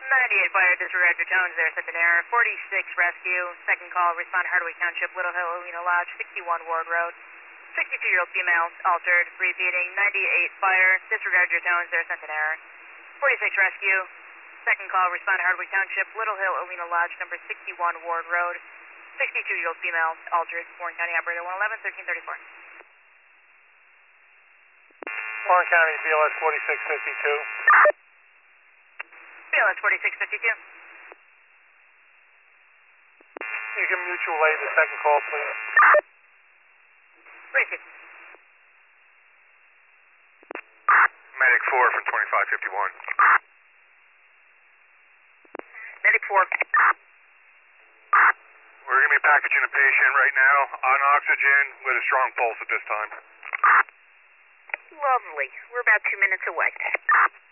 98 fire, disregard your tones there, Centenaire. 46 rescue, second call, respond Hardwick Township, Little Hill, Alina Lodge, 61 Ward Road. 62-year-old female, altered, repeating, 98 fire, disregard your tones there, Centenaire. 46 rescue, second call, respond Hardwick Township, Little Hill, Alina Lodge, number 61 Ward Road. 62-year-old female, altered, Warren County Operator 111-1334. Warren County, BLS 4652. BLS 4652. You can mutual aid the second call, please. Racing. Medic 4 from 2551. Medic 4. We're going to be packaging a patient right now on oxygen with a strong pulse at this time. Lovely. We're about 2 minutes away.